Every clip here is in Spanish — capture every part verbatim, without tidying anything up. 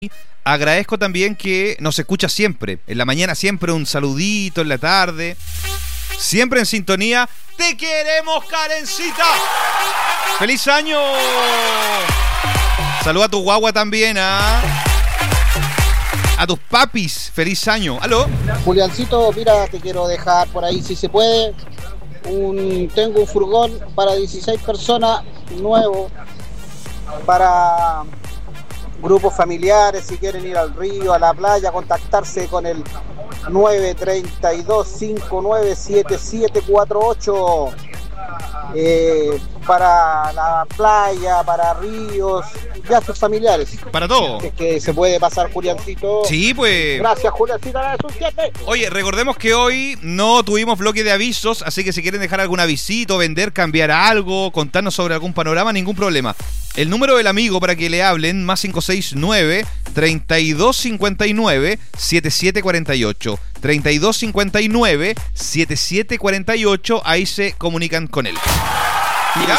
Agradezco también que nos escucha siempre, en la mañana siempre un saludito, en la tarde, siempre en sintonía. ¡Te queremos, Karencita! ¡Feliz año! Saluda a tu guagua también, ¿ah? A tus papis, feliz año. ¿Aló? Juliancito, mira, te quiero dejar por ahí, si se puede, un, tengo un furgón para dieciséis personas, nuevo, para grupos familiares, si quieren ir al río, a la playa, contactarse con el nueve tres dos cinco nueve siete siete cuatro ocho, eh, para la playa, para ríos, gastos familiares. Para todo. Es que se puede pasar, Juliancito. Sí, pues. Gracias, Juliancito. Oye, recordemos que hoy no tuvimos bloque de avisos, así que si quieren dejar algún avisito, vender, cambiar algo, contarnos sobre algún panorama, ningún problema. El número del amigo para que le hablen, más cinco seis nueve, treinta y dos cincuenta y nueve, setenta y siete cuarenta y ocho. treinta y dos cincuenta y nueve, setenta y siete cuarenta y ocho, ahí se comunican con él. ¿Ya?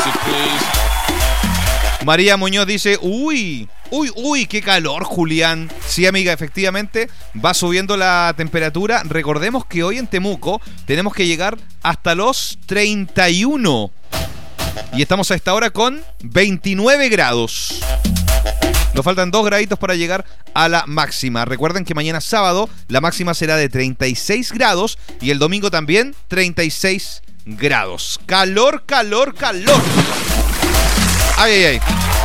María Muñoz dice, uy, uy, uy, qué calor, Julián. Sí, amiga, efectivamente, va subiendo la temperatura. Recordemos que hoy en Temuco tenemos que llegar hasta los treinta y uno. Y estamos a esta hora con veintinueve grados. Nos faltan dos graditos para llegar a la máxima. Recuerden que mañana sábado la máxima será de treinta y seis grados y el domingo también treinta y seis grados. Calor, calor, calor. Ay, ay, ay.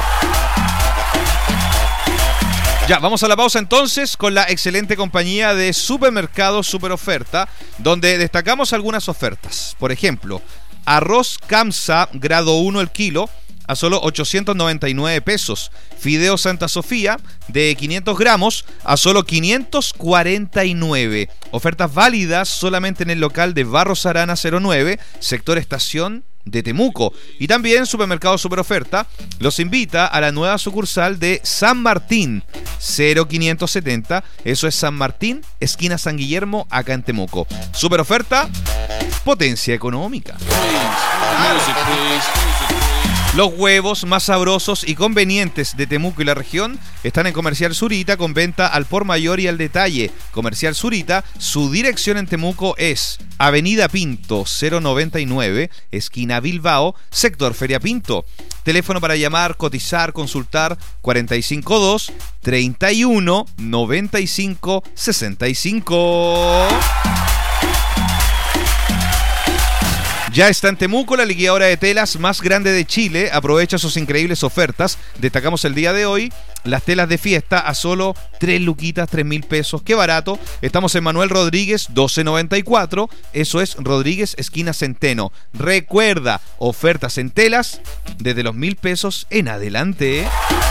Ya, vamos a la pausa entonces con la excelente compañía de Supermercados Super Oferta, donde destacamos algunas ofertas. Por ejemplo, arroz Kamsa grado uno el kilo a solo ochocientos noventa y nueve pesos. Fideo Santa Sofía de quinientos gramos a solo quinientos cuarenta y nueve. Ofertas válidas solamente en el local de Barros Arana cero nueve, sector Estación de Temuco. Y también Supermercado Super Oferta los invita a la nueva sucursal de San Martín cero quinientos setenta. Eso es San Martín, esquina San Guillermo, acá en Temuco. Super Oferta, potencia económica. Claro. Los huevos más sabrosos y convenientes de Temuco y la región están en Comercial Zurita, con venta al por mayor y al detalle. Comercial Zurita, su dirección en Temuco es Avenida Pinto cero noventa y nueve, esquina Bilbao, sector Feria Pinto. Teléfono para llamar, cotizar, consultar, cuarenta y cinco dos, treinta y uno, noventa y cinco, sesenta y cinco. Ya está en Temuco la liquidadora de telas más grande de Chile. Aprovecha sus increíbles ofertas. Destacamos el día de hoy las telas de fiesta a solo tres luquitas, tres mil pesos. ¡Qué barato! Estamos en Manuel Rodríguez doce noventa y cuatro. Eso es Rodríguez, esquina Centeno. Recuerda, ofertas en telas desde los mil pesos en adelante.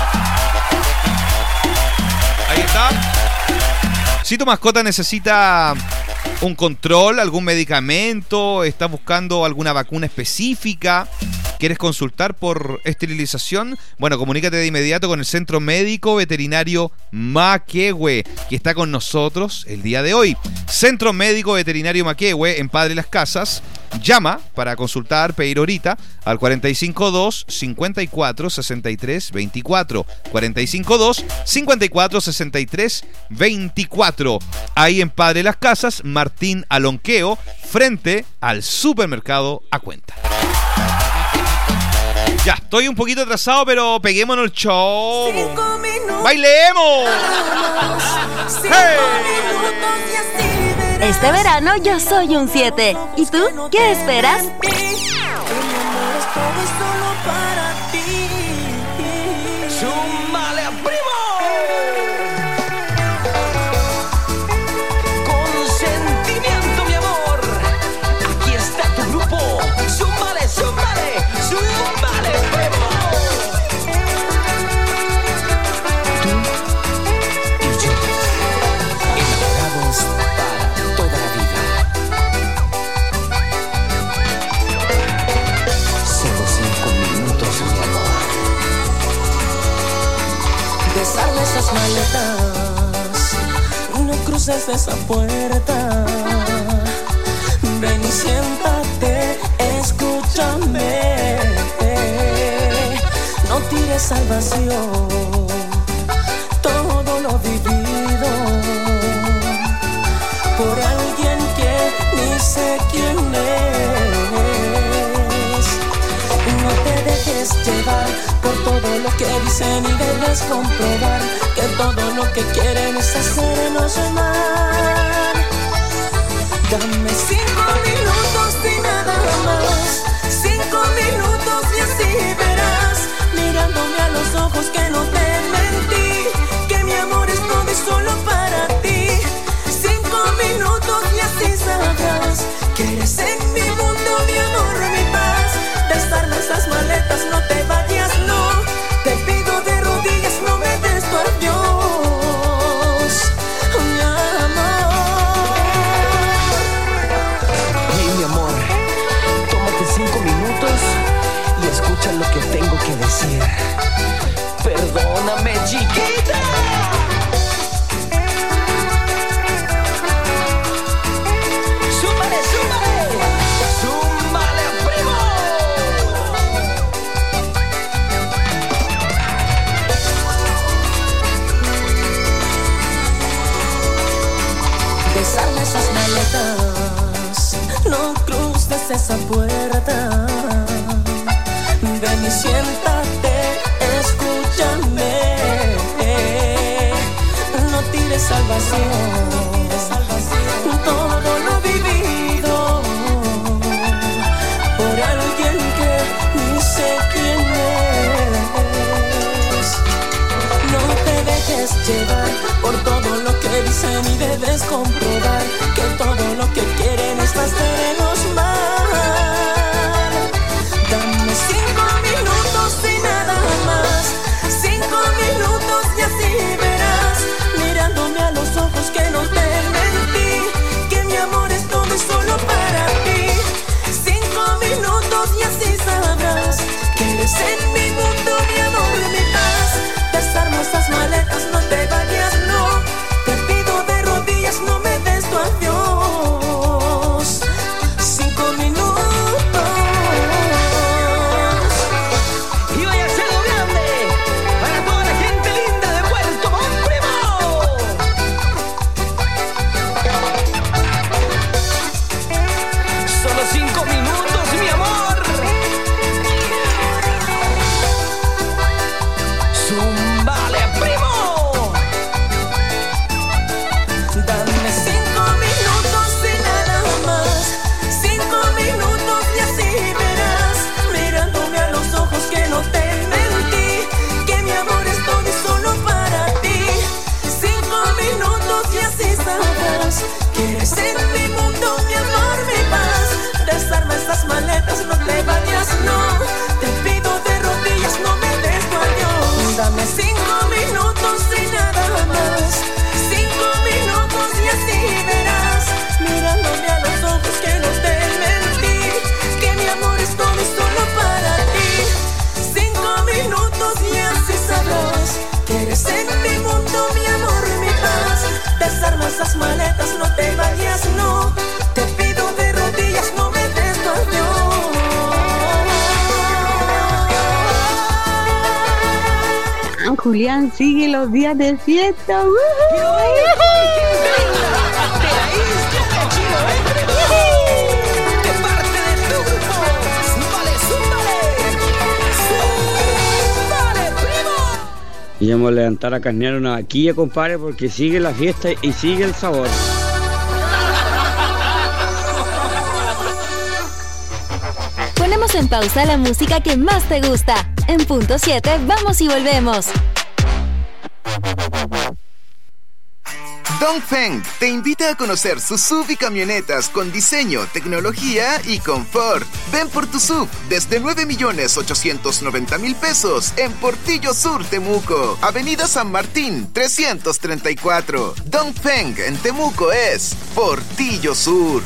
Ahí está. Si tu mascota necesita un control, algún medicamento, estás buscando alguna vacuna específica, ¿quieres consultar por esterilización? Bueno, comunícate de inmediato con el Centro Médico Veterinario Maquehue, que está con nosotros el día de hoy. Centro Médico Veterinario Maquehue, en Padre Las Casas. Llama para consultar, pedir ahorita al cuarenta y cinco dos, cincuenta y cuatro, sesenta y tres, veinticuatro. cuarenta y cinco dos, cincuenta y cuatro, sesenta y tres, veinticuatro. Ahí en Padre Las Casas, Martín Alonqueo, frente al supermercado A Cuenta. Ya, estoy un poquito atrasado, pero peguémonos el show. ¡Bailemos! ¡Hey! Este verano yo soy un siete. ¿Y tú? ¿Qué esperas? ¡Súmale a primo! Con sentimiento, mi amor. Aquí está tu grupo. ¡Súmale, súmale! ¡Súmale, primo! Tú y yo, enamorados para toda la vida. Solo cinco minutos, mi amor. Besarle esas maletas, no cruces esa puerta. Ven y siéntate, escúchame. No tires al vacío todo lo llevar por todo lo que dicen y debes comprobar que todo lo que quieren es hacernos mal. Dame cinco minutos y nada más, cinco minutos y así verás, mirándome a los ojos que no te mentí, que mi amor es todo y solo para ti. Cinco minutos y así sabrás que eres en mi mundo, mi amor, mi paz. Desarma esas maletas, no te vayas, no. Te pido de rodillas, no me des tu adiós, mi amor. Y mi amor, tómate cinco minutos y escucha lo que tengo que decir. Perdóname, chiquita. Súmale, súmale, súmale, primo. Desarma esas maletas, no cruces esa puerta. Ven y siéntate, escúchame. No tires al vacío todo lo vivido por alguien que ni sé quién es. No te dejes llevar por todo lo que dicen y debes comprobar que todo lo que quieren es hacernos mal. Dame cinco minutos y nada más, cinco minutos y así verás, mirándome a los ojos que no te mentí, que mi amor es todo y solo para ti. Cinco minutos y así sabrás que eres en mi mundo, mi amor, mi paz. Desarma esas maletas, no te vayas, no. Te pido de rodillas, no me des tu adiós. Cinco minutos y vaya a ser lo grande para toda la gente linda de Puerto Montt, primo. Solo cinco minutos, mi amor. Zúmbale, primo. Dame cinco minutos y nada más, cinco minutos y así verás, mirándome a los ojos que no te mentí, que mi amor es todo y solo para ti. Cinco minutos y así sabrás que eres en mi mundo, mi amor, mi paz. Desarma esas maletas, no te vayas, no. Te pido de rodillas, no me des tu adiós. Dame cinco minutos y nada más, cinco minutos y así verás, mirándome a los ojos que no te mentí, que mi amor es todo y solo para ti. Cinco minutos y así sabrás que eres en mi mundo, mi amor, mi paz. Desarma esas maletas, no te vayas, no. Te pido de rodillas, no me des tu adiós. Julián sigue los días de fiesta. ¡Woo! De la isla de Chiloé, de parte de tu grupo. Zúmbale, zúmbale, zúmbale, primo. Y vamos a levantar a carnear una vaquilla, compadre, porque sigue la fiesta y sigue el sabor. Ponemos en pausa la música que más te gusta. En punto siete, vamos y volvemos. Dongfeng te invita a conocer sus S U V y camionetas con diseño, tecnología y confort. Ven por tu S U V desde nueve millones ochocientos noventa mil pesos en Portillo Sur, Temuco. Avenida San Martín, trescientos treinta y cuatro. Dongfeng en Temuco es Portillo Sur.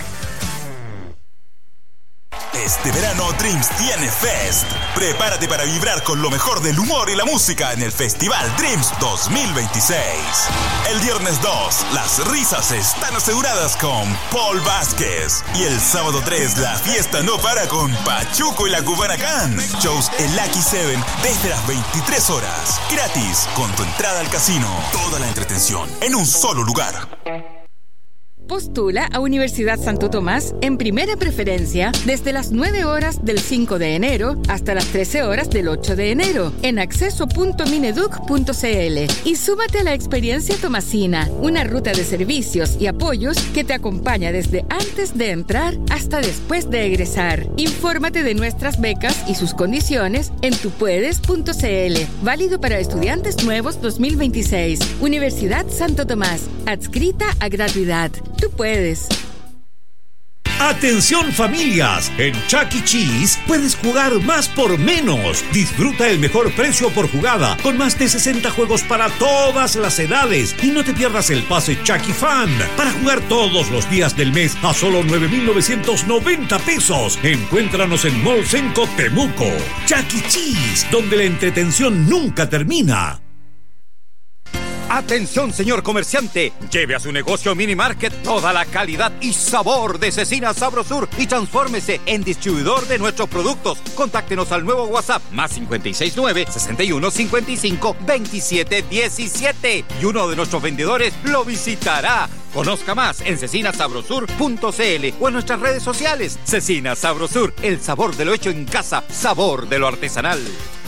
Este verano Dreams tiene Fest. Prepárate para vibrar con lo mejor del humor y la música en el Festival Dreams dos mil veintiséis. El viernes dos, las risas están aseguradas con Paul Vázquez. Y el sábado tres, la fiesta no para con Pachuco y la Cubana Can. Shows en Lucky Seven desde las veintitrés horas. Gratis, con tu entrada al casino. Toda la entretención en un solo lugar. Postula a Universidad Santo Tomás en primera preferencia desde las nueve horas del cinco de enero hasta las trece horas del ocho de enero en acceso punto mineduc punto cl y súmate a la experiencia tomasina, una ruta de servicios y apoyos que te acompaña desde antes de entrar hasta después de egresar. Infórmate de nuestras becas y sus condiciones en tupuedes punto cl. Válido para estudiantes nuevos dos mil veintiséis. Universidad Santo Tomás, adscrita a gratuidad. Tú puedes. ¡Atención familias! En Chuck E. Cheese puedes jugar más por menos. Disfruta el mejor precio por jugada con más de sesenta juegos para todas las edades. Y no te pierdas el pase Chuck E. Fan para jugar todos los días del mes a solo nueve mil novecientos noventa pesos. Encuéntranos en Mall Senco Temuco. Chuck E. Cheese, donde la entretención nunca termina. Atención, señor comerciante, lleve a su negocio Mini Market toda la calidad y sabor de Cecina Sabrosur y transfórmese en distribuidor de nuestros productos. Contáctenos al nuevo WhatsApp más cinco seis nueve, sesenta y uno, cincuenta y cinco, veintisiete diecisiete y uno de nuestros vendedores lo visitará. Conozca más en cecina sabrosur punto cl o en nuestras redes sociales. Cecina Sabrosur, el sabor de lo hecho en casa, sabor de lo artesanal.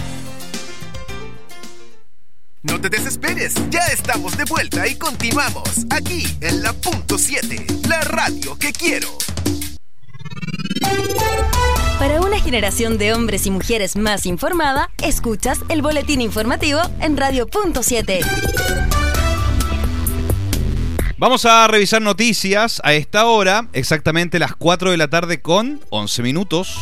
No te desesperes, ya estamos de vuelta y continuamos aquí en la punto siete, la radio que quiero. Para una generación de hombres y mujeres más informada, escuchas el boletín informativo en Radio Punto siete. Vamos a revisar noticias a esta hora, exactamente las cuatro de la tarde con once minutos.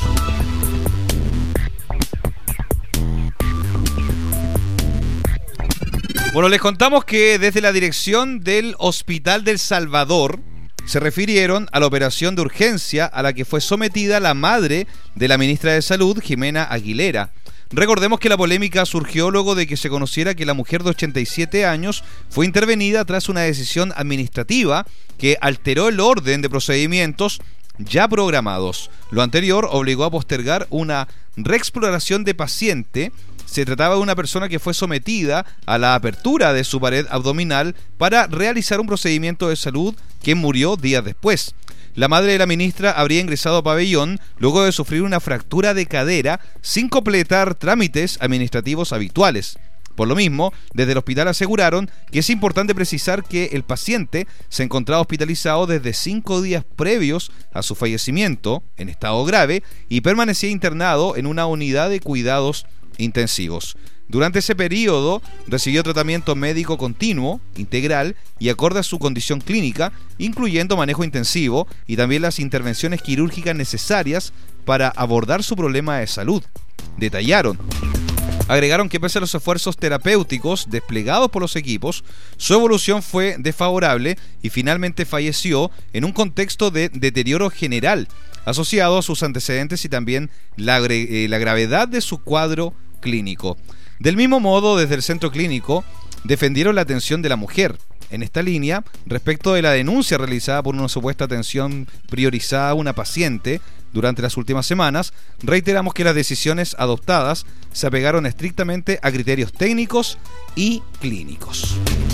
Bueno, les contamos que desde la dirección del Hospital del Salvador se refirieron a la operación de urgencia a la que fue sometida la madre de la ministra de Salud, Jimena Aguilera. Recordemos que la polémica surgió luego de que se conociera que la mujer de ochenta y siete años fue intervenida tras una decisión administrativa que alteró el orden de procedimientos ya programados. Lo anterior obligó a postergar una reexploración de paciente. Se trataba de una persona que fue sometida a la apertura de su pared abdominal para realizar un procedimiento de salud, que murió días después. La madre de la ministra habría ingresado a pabellón luego de sufrir una fractura de cadera sin completar trámites administrativos habituales. Por lo mismo, desde el hospital aseguraron que es importante precisar que el paciente se encontraba hospitalizado desde cinco días previos a su fallecimiento, en estado grave, y permanecía internado en una unidad de cuidados intensivos. Durante ese periodo recibió tratamiento médico continuo, integral y acorde a su condición clínica, incluyendo manejo intensivo y también las intervenciones quirúrgicas necesarias para abordar su problema de salud. Detallaron. Agregaron que pese a los esfuerzos terapéuticos desplegados por los equipos, su evolución fue desfavorable y finalmente falleció en un contexto de deterioro general, asociado a sus antecedentes y también la, eh, la gravedad de su cuadro clínico. Del mismo modo, desde el centro clínico defendieron la atención de la mujer. En esta línea, respecto de la denuncia realizada por una supuesta atención priorizada a una paciente durante las últimas semanas, reiteramos que las decisiones adoptadas se apegaron estrictamente a criterios técnicos y clínicos.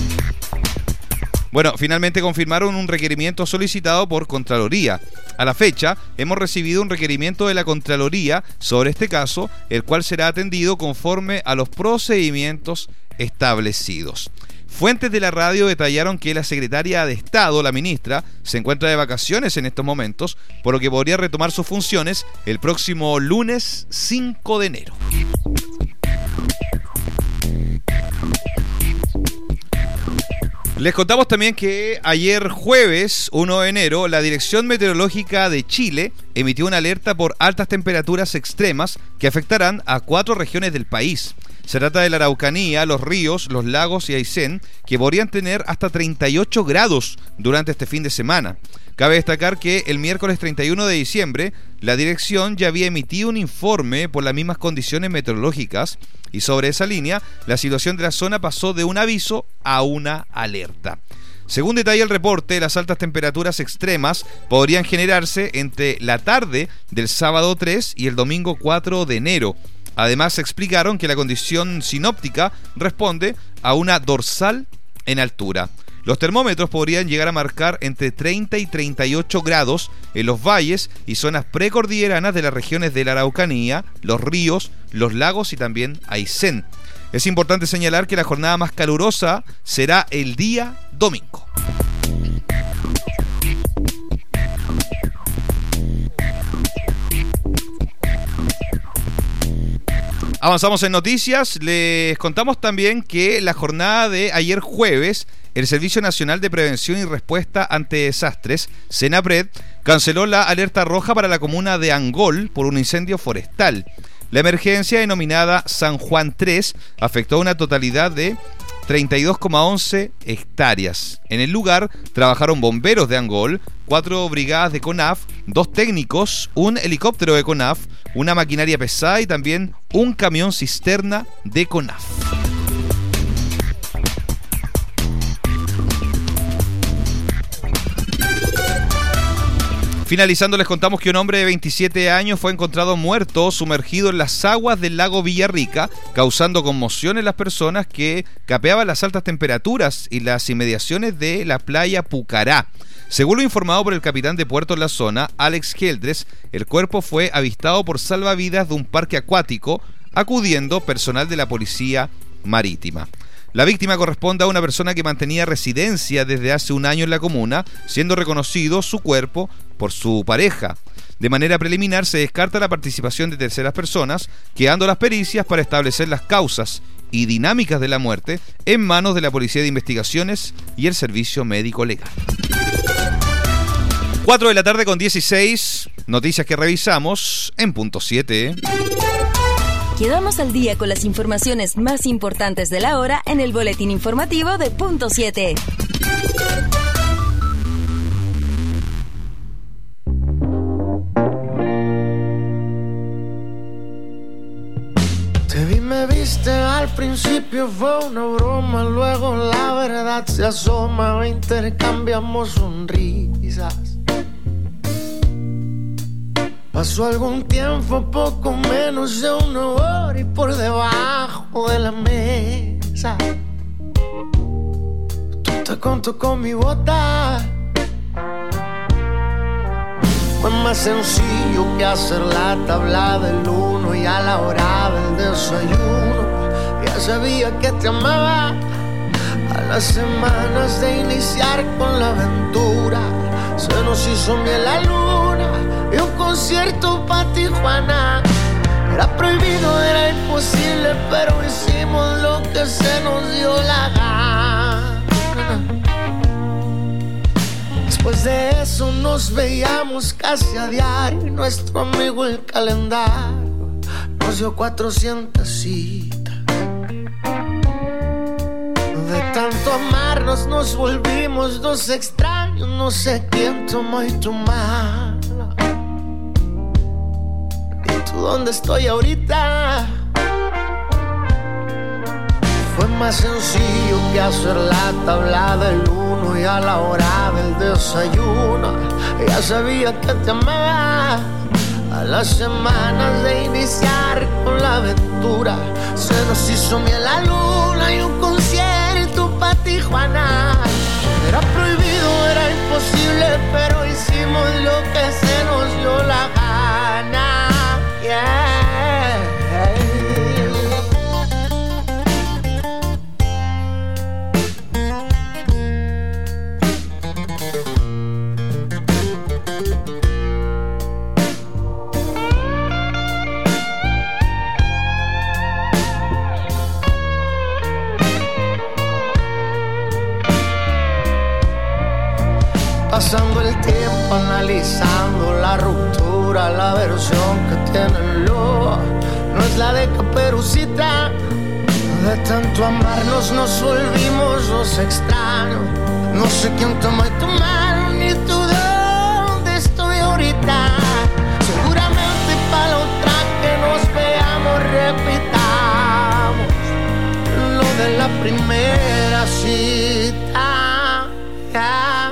Bueno, finalmente confirmaron un requerimiento solicitado por Contraloría. A la fecha, hemos recibido un requerimiento de la Contraloría sobre este caso, el cual será atendido conforme a los procedimientos establecidos. Fuentes de la radio detallaron que la secretaria de Estado, la ministra, se encuentra de vacaciones en estos momentos, por lo que podría retomar sus funciones el próximo lunes cinco de enero. Les contamos también que ayer jueves uno de enero la Dirección Meteorológica de Chile emitió una alerta por altas temperaturas extremas que afectarán a cuatro regiones del país. Se trata de la Araucanía, los ríos, los lagos y Aysén, que podrían tener hasta treinta y ocho grados durante este fin de semana. Cabe destacar que el miércoles treinta y uno de diciembre, la dirección ya había emitido un informe por las mismas condiciones meteorológicas y sobre esa línea, la situación de la zona pasó de un aviso a una alerta. Según detalla el reporte, las altas temperaturas extremas podrían generarse entre la tarde del sábado tres y el domingo cuatro de enero. Además, explicaron que la condición sinóptica responde a una dorsal en altura. Los termómetros podrían llegar a marcar entre treinta y treinta y ocho grados en los valles y zonas precordilleranas de las regiones de la Araucanía, los ríos, los lagos y también Aysén. Es importante señalar que la jornada más calurosa será el día domingo. Avanzamos en noticias. Les contamos también que la jornada de ayer jueves, el Servicio Nacional de Prevención y Respuesta ante Desastres, SENAPRED, canceló la alerta roja para la comuna de Angol por un incendio forestal. La emergencia, denominada San Juan tres, afectó a una totalidad de treinta y dos coma once hectáreas. En el lugar trabajaron bomberos de Angol, cuatro brigadas de CONAF, dos técnicos, un helicóptero de CONAF, una maquinaria pesada y también un camión cisterna de CONAF. Finalizando, les contamos que un hombre de veintisiete años fue encontrado muerto sumergido en las aguas del lago Villarrica, causando conmoción en las personas que capeaban las altas temperaturas y las inmediaciones de la playa Pucará. Según lo informado por el capitán de puerto en la zona, Alex Geldres, el cuerpo fue avistado por salvavidas de un parque acuático, acudiendo personal de la policía marítima. La víctima corresponde a una persona que mantenía residencia desde hace un año en la comuna, siendo reconocido su cuerpo por su pareja. De manera preliminar se descarta la participación de terceras personas, quedando las pericias para establecer las causas y dinámicas de la muerte en manos de la Policía de Investigaciones y el Servicio Médico Legal. cuatro de la tarde con dieciséis, noticias que revisamos en punto siete. Quedamos al día con las informaciones más importantes de la hora en el boletín informativo de punto siete. Te vi, me viste, al principio fue una broma, luego la verdad se asoma, intercambiamos sonrisas. Pasó algún tiempo, poco menos de una hora, y por debajo de la mesa tú te contó con mi bota. Fue más sencillo que hacer la tabla del uno, y a la hora del desayuno ya sabía que te amaba. A las semanas de iniciar con la aventura se nos hizo miel la luna y un concierto pa' Tijuana. Era prohibido, era imposible, pero hicimos lo que se nos dio la gana. Después de eso nos veíamos casi a diario, y nuestro amigo el calendario nos dio cuatrocientas citas. De tanto amarnos nos volvimos dos extraños, no sé quién tomó y tu mala. ¿Y tú dónde estoy ahorita? Fue más sencillo que hacer la tabla del uno, y a la hora del desayuno ya sabía que te amaba. A las semanas de iniciar con la aventura se nos hizo miel la luna y un concierto pa' Tijuana. Era prohibido, era imposible, pero hicimos lo que se nos dio la gana. Yeah. Pasando el tiempo analizando la ruptura, la versión que tiene el lobo no es la de Caperucita. De tanto amarnos nos volvimos dos extraños. No sé quién tomó tu mano ni tú dónde estoy ahorita. Seguramente para la otra que nos veamos repitamos lo de la primera cita. Yeah.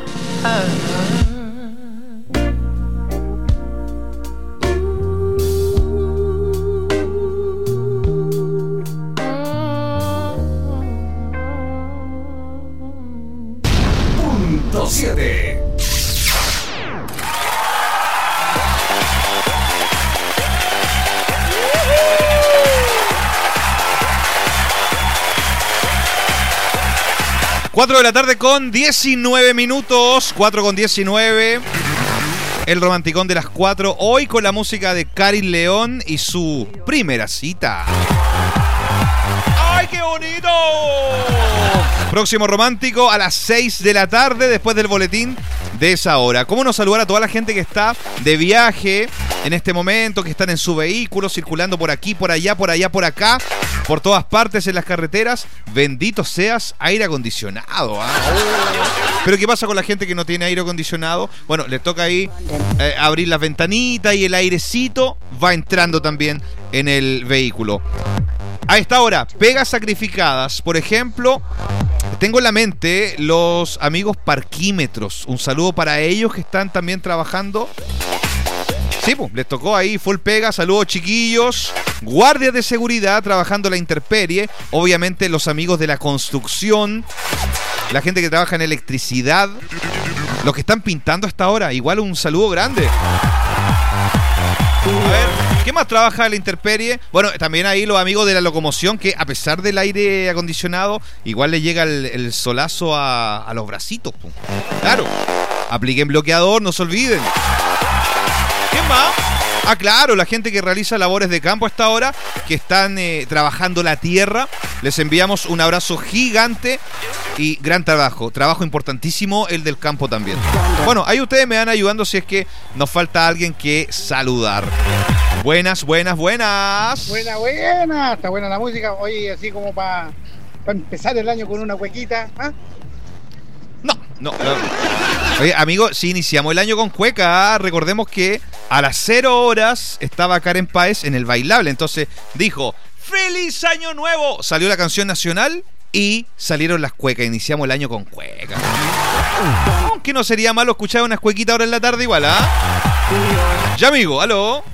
punto siete. cuatro de la tarde con diecinueve minutos. cuatro con diecinueve. El romanticón de las cuatro. Hoy con la música de Karin León y su primera cita. ¡Ay, qué bonito! Próximo romántico a las seis de la tarde, después del boletín de esa hora. ¿Cómo no saludar a toda la gente que está de viaje en este momento, que están en su vehículo, circulando por aquí, por allá, por allá, por acá, por todas partes en las carreteras? Bendito seas, aire acondicionado. ¿eh? Pero ¿qué pasa con la gente que no tiene aire acondicionado? Bueno, les toca ahí eh, abrir las ventanitas y el airecito va entrando también en el vehículo. A esta hora, pegas sacrificadas. Por ejemplo, tengo en la mente los amigos parquímetros. Un saludo para ellos que están también trabajando. Sí, pues, les tocó ahí full pega. Saludos, chiquillos. Guardias de seguridad trabajando la intemperie. Obviamente los amigos de la construcción. La gente que trabaja en electricidad. Los que están pintando hasta ahora. Igual un saludo grande. A ver, ¿qué más trabaja la intemperie? Bueno, también ahí los amigos de la locomoción, que a pesar del aire acondicionado, igual le llega el, el solazo a, a los bracitos. Pum. Claro, apliquen bloqueador, no se olviden. ¿Qué más? Ah, claro, la gente que realiza labores de campo hasta ahora, que están eh, trabajando la tierra. Les enviamos un abrazo gigante y gran trabajo. Trabajo importantísimo el del campo también. Bueno, ahí ustedes me van ayudando si es que nos falta alguien que saludar. Buenas, buenas, buenas. Buena, buena. Está buena la música. Oye, así como para pa empezar el año con una cuequita. ¿Ah? No, no, no. Oye, amigo, si iniciamos el año con cueca, recordemos que a las cero horas estaba Karen Páez en el bailable. Entonces dijo, ¡Feliz Año Nuevo! Salió la canción nacional y salieron las cuecas. Iniciamos el año con cueca. Aunque no sería malo escuchar unas cuequitas ahora en la tarde igual, ¿ah? ¿eh? Ya, amigo, aló.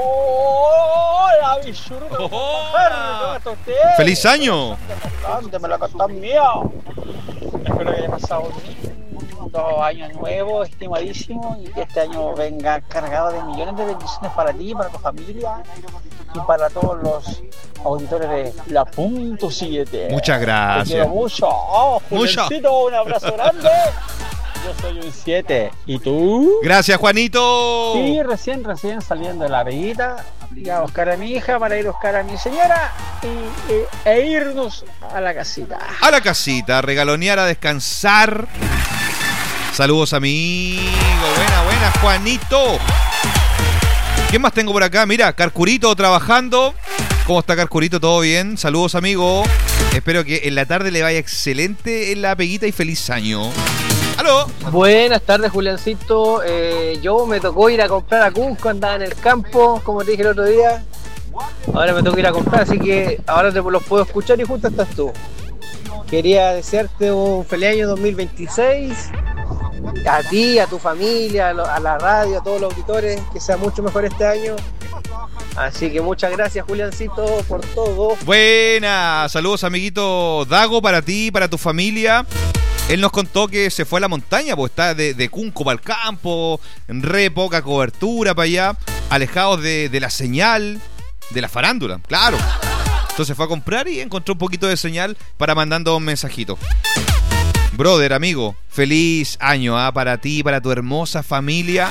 Hola, bichuruco. Oh, ¡Feliz año! Me la cantan mía. Espero que haya pasado un lindo año nuevo, estimadísimo, y que este año venga cargado de millones de bendiciones para ti, para tu familia y para todos los auditores de La Punto siete. Muchas gracias. Te quiero mucho. Oh, Juliancito, un abrazo grande. Yo soy un siete. ¿Y tú? Gracias, Juanito. Sí, recién, recién saliendo de la veguita. Fui a buscar a mi hija para ir a buscar a mi señora y, y, e irnos a la casita. A la casita, regalonear, a descansar. Saludos, amigo. Buena, buena, Juanito. ¿Qué más tengo por acá? Mira, Carcurito trabajando. ¿Cómo está, Carcurito? ¿Todo bien? Saludos, amigo. Espero que en la tarde le vaya excelente en la peguita y feliz año. ¡Aló! Buenas tardes, Juliancito. Eh, yo me tocó ir a comprar a Cusco, andaba en el campo, como te dije el otro día. Ahora me tocó ir a comprar, así que ahora te los puedo escuchar y justo estás tú. Quería desearte un feliz año dos mil veintiséis. A ti, a tu familia, a la radio, a todos los auditores, que sea mucho mejor este año. Así que muchas gracias, Juliancito, por todo. Buena, saludos, amiguito Dago, para ti, para tu familia. Él nos contó que se fue a la montaña, pues está de, de Cunco para el campo, en re poca cobertura para allá, alejados de, de la señal, de la farándula, claro. Entonces fue a comprar y encontró un poquito de señal para mandando un mensajito. Brother, amigo, feliz año ¿eh? para ti, para tu hermosa familia.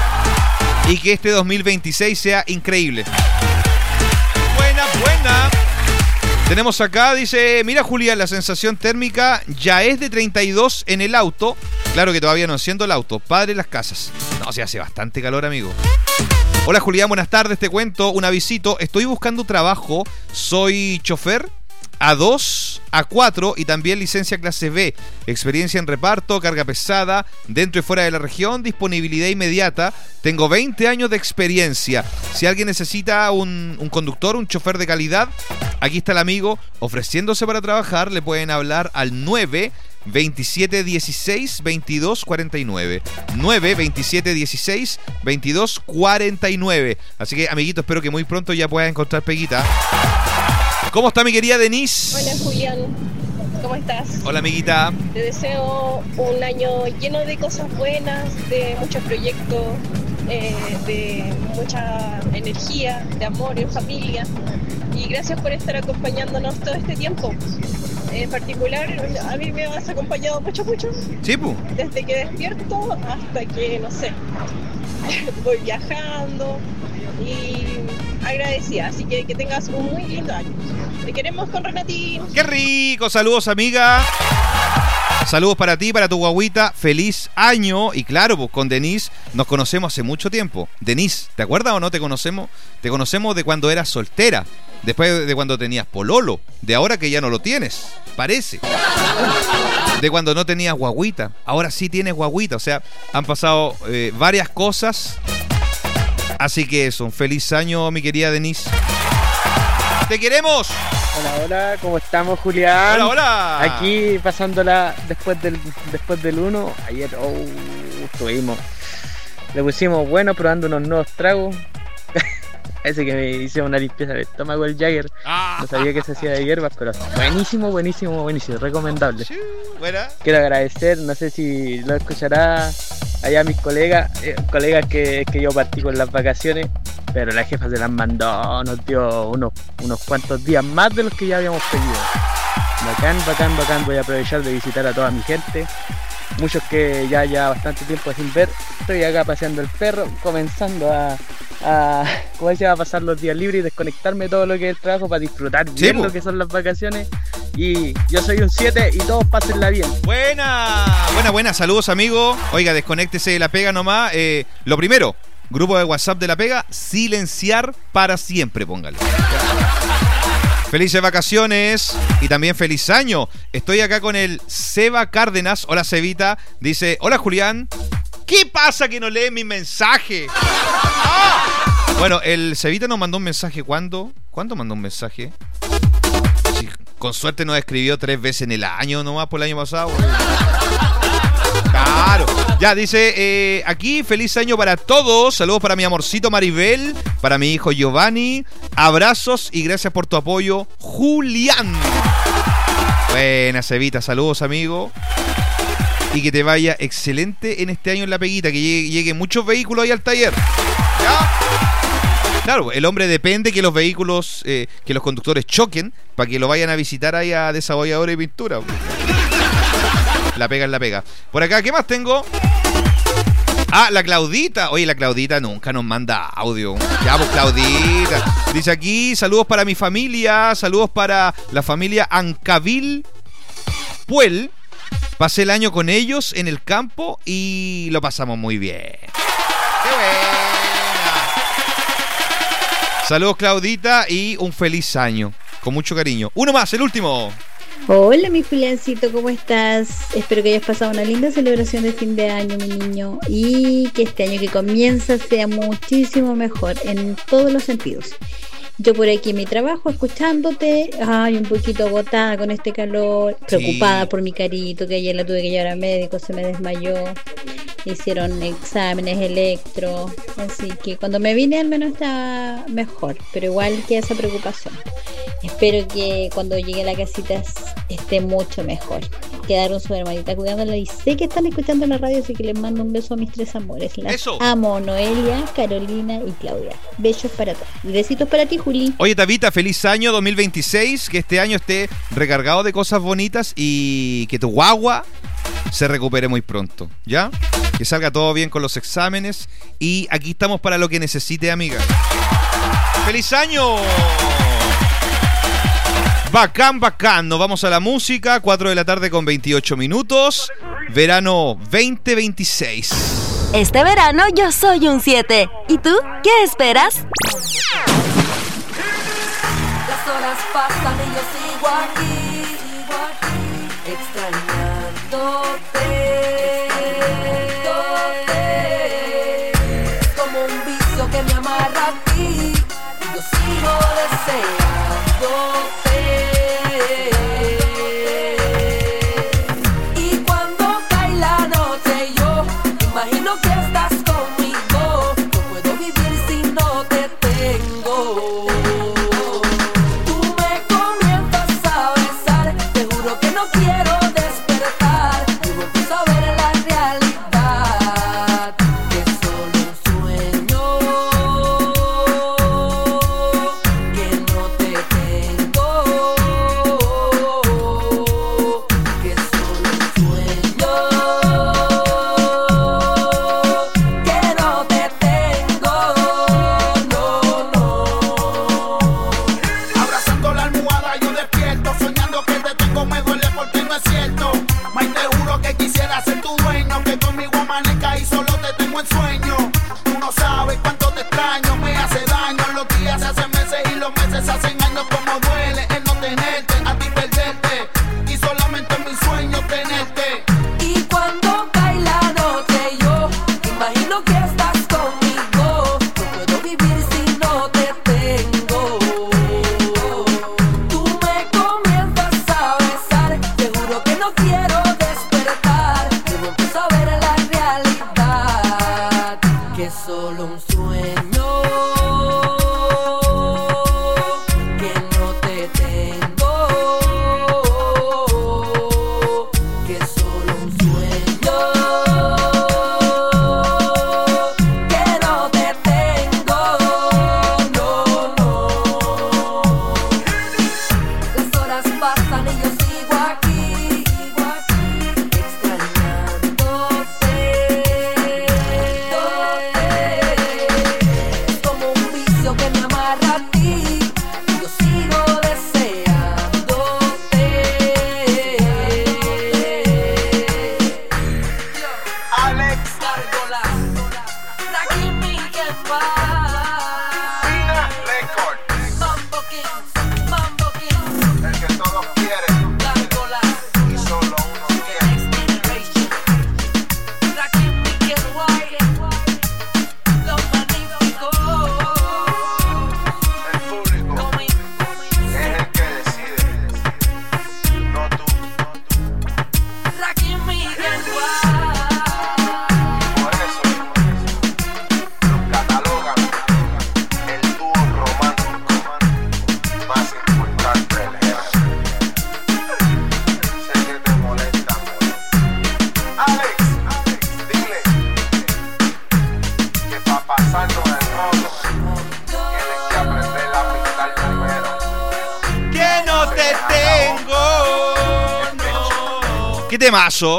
Y que este dos mil veintiséis sea increíble. Buena, buena. Tenemos acá, dice, mira Julián, la sensación térmica ya es de treinta y dos en el auto. Claro que todavía no enciendo el auto. Padre las casas. No, se hace bastante calor, amigo. Hola Julián, buenas tardes, te cuento un avisito. Estoy buscando trabajo, soy chofer A dos, A cuatro y también licencia clase B. Experiencia en reparto, carga pesada, dentro y fuera de la región, disponibilidad inmediata. Tengo veinte años de experiencia. Si alguien necesita un, un conductor, un chofer de calidad, aquí está el amigo ofreciéndose para trabajar. Le pueden hablar al nueve veintisiete dieciséis veintidós cuarenta y nueve. nueve veintisiete dieciséis veintidós cuarenta y nueve. Así que, amiguito, espero que muy pronto ya puedas encontrar peguita. ¿Cómo está mi querida Denise? Hola, Julián. ¿cómo estás? Hola, amiguita. Te deseo un año lleno de cosas buenas, de muchos proyectos, eh, de mucha energía, de amor en familia. Y gracias por estar acompañándonos todo este tiempo. En particular, a mí me has acompañado mucho, mucho. Sí, pu. Desde que despierto hasta que, no sé, voy viajando y agradecida. Así que que tengas un muy lindo año. Te queremos con Renatín. ¡Qué rico! Saludos, amiga. Saludos para ti, para tu guaguita. Feliz año. Y claro, pues con Denise nos conocemos hace mucho tiempo. Denise, ¿te acuerdas o no te conocemos? Te conocemos de cuando eras soltera. Después de cuando tenías pololo. De ahora que ya no lo tienes. Parece. De cuando no tenías guaguita. Ahora sí tienes guaguita. O sea, han pasado eh, varias cosas. Así que eso, un feliz año, mi querida Denise. ¡Te queremos! Hola, hola, ¿cómo estamos, Julián? Hola, hola. Aquí pasándola después del después del uno. Ayer, oh, estuvimos. Le pusimos bueno, probando unos nuevos tragos. Ese que me hizo una limpieza de estómago, el Jagger. Ah. No sabía que se hacía de hierbas, pero buenísimo, buenísimo, buenísimo, recomendable. Sí, buena. Quiero agradecer, no sé si lo escuchará allá mis colegas, eh, colegas que, que yo partí con las vacaciones, pero la jefa se las mandó, nos dio unos, unos cuantos días más de los que ya habíamos pedido. Bacán, bacán, bacán, voy a aprovechar de visitar a toda mi gente. Muchos que ya ya bastante tiempo sin ver. Estoy acá paseando el perro, comenzando a, a como decía, a pasar los días libres y desconectarme de todo lo que es el trabajo para disfrutar sí, bien po. Lo que son las vacaciones. Y yo soy un siete y todos pásenla bien. Buena, buena, buena. Saludos, amigo. Oiga, desconéctese de la pega nomás. Eh, lo primero, grupo de WhatsApp de la pega, silenciar para siempre, póngale. Felices vacaciones y también feliz año. Estoy acá con el Seba Cárdenas. Hola, Sebita. Dice, hola, Julián. ¿Qué pasa que no lee mi mensaje? ¡Ah! Bueno, el Sebita nos mandó un mensaje. ¿Cuándo? ¿Cuándo mandó un mensaje? Sí, con suerte nos escribió tres veces en el año nomás por el año pasado. Claro. Ya, dice, eh, aquí, feliz año para todos. Saludos para mi amorcito Maribel, para mi hijo Giovanni. Abrazos y gracias por tu apoyo, Julián. Buena, Cevita. Saludos, amigo. Y que te vaya excelente en este año en la peguita. Que llegue, lleguen muchos vehículos ahí al taller. ¿Ya? Claro, el hombre depende que los vehículos, eh, que los conductores choquen para que lo vayan a visitar ahí a Desabolladora y Pintura. La pega es la pega. Por acá, ¿qué más tengo? Ah, la Claudita. Oye, la Claudita nunca nos manda audio. Ya, pues, Claudita. Dice aquí, saludos para mi familia. Saludos para la familia Ancavil Puel. Pasé el año con ellos en el campo y lo pasamos muy bien. ¡Qué buena! Saludos, Claudita, y un feliz año. Con mucho cariño. Uno más, el último. Hola, mi Juliancito, ¿cómo estás? Espero que hayas pasado una linda celebración de fin de año, mi niño, y que este año que comienza sea muchísimo mejor en todos los sentidos. Yo por aquí en mi trabajo escuchándote, ay, un poquito agotada con este calor, preocupada sí. por mi carito, que ayer la tuve que llevar al médico, se me desmayó, hicieron exámenes electro, así que cuando me vine al menos estaba mejor, pero igual queda esa preocupación. Espero que cuando llegue a la casita esté mucho mejor. Quedaron su hermanita cuidándola y sé que están escuchando la radio, así que les mando un beso a mis tres amores. Las Eso. amo, Noelia, Carolina y Claudia. Besos para todos. Y besitos para ti, Juli. Oye, Tabita, feliz año dos mil veintiséis. Que este año esté recargado de cosas bonitas y que tu guagua se recupere muy pronto, ¿ya? Que salga todo bien con los exámenes. Y aquí estamos para lo que necesite, amiga. ¡Feliz año! Bacán, bacán. Nos vamos a la música. cuatro de la tarde con veintiocho minutos. Verano veinte veintiséis. Este verano yo soy un siete. ¿Y tú? ¿Qué esperas? Las horas pasan y yo sigo aquí, sigo aquí, extrañándote, extrañándote. Como un vicio que me amarra a ti, y yo sigo deseándote. Y cuando cae la noche yo imagino que estás conmigo. No puedo vivir si no te tengo. Tú me comienzas a besar, te juro que no quiero es solo un sueño, que no te tengo, que es solo un sueño, que no te tengo, no, no. Las horas pasan y yo sigo aquí, extrañándote. Es como un vicio que me amarra a ti, yo sigo deseándote. Alex Gargolas, Rakim Miguel Pina Record, Mambo Kings, Mambo Kings, el que todos quieren, Gargolas, y solo uno quiere. Next Generation, Rakim Miguel White, Los Magníficos. El público es el que decide, no tú. Rakim Miguel White. Por eso los catalogan el dúo romántico más importante del género. Sé que te molesta mucho. Alex, dile que pa' pasarnos el rollo tienes que aprender a pintar primero. Que no te tengo. ¡Qué temazo!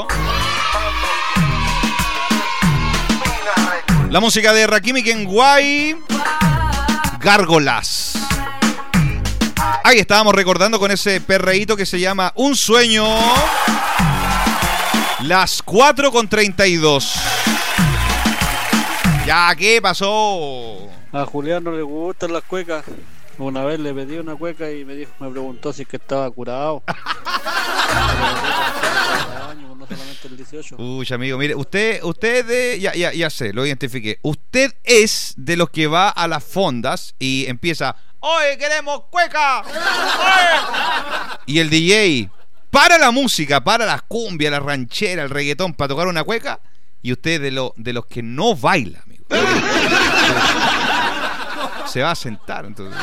La música de Rakim y Kenway, Gárgolas. Ahí estábamos recordando con ese perreíto que se llama Un Sueño. Las cuatro con treinta y dos. Ya, ¿qué pasó? A Julián no le gustan las cuecas. Una vez le pedí una cueca y me dijo, me preguntó si es que estaba curado. No solamente el dieciocho. Uy, amigo, mire, usted, usted de, ya, ya, ya sé, lo identifiqué. Usted es de los que va a las fondas y empieza, ¡Oye, queremos cueca! ¡Oye! Y el D J para la música, para las cumbias, la ranchera, el reggaetón para tocar una cueca. Y usted de, lo, de los que no baila, amigo. Se va a sentar, entonces.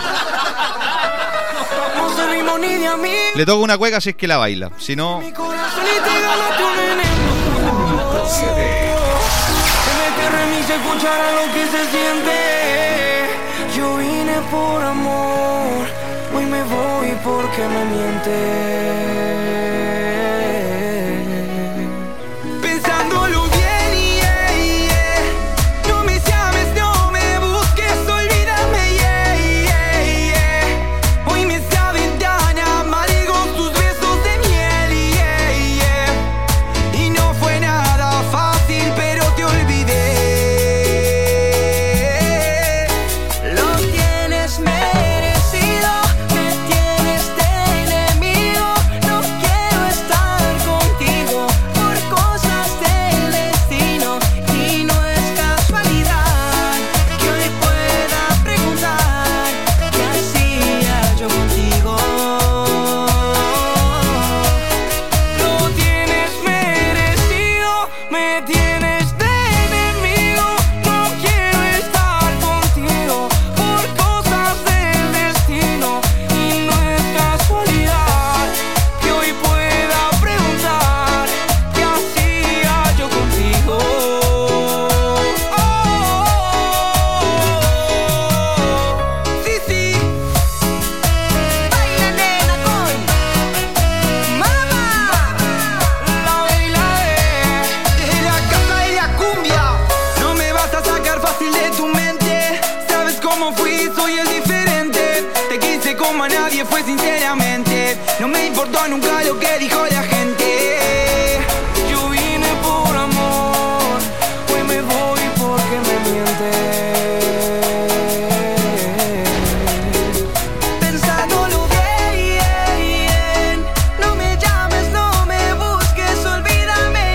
Le toca una cueca si es que la baila. Si no... Se escuchará lo que se siente. Yo vine por amor, hoy me voy porque me miente. Pensándolo bien, yeah, yeah. No me llames, no me busques, olvídame, yeah, yeah, yeah. Hoy me saben tan amargos tus besos de miel, yeah, yeah. Y no fue nada fácil, pero te olvidé. como a nadie fue sinceramente. No me importó nunca lo que dijo la gente. Yo vine por amor, hoy me voy porque me miente. Pensándolo bien, no me llames, no me busques, olvídame.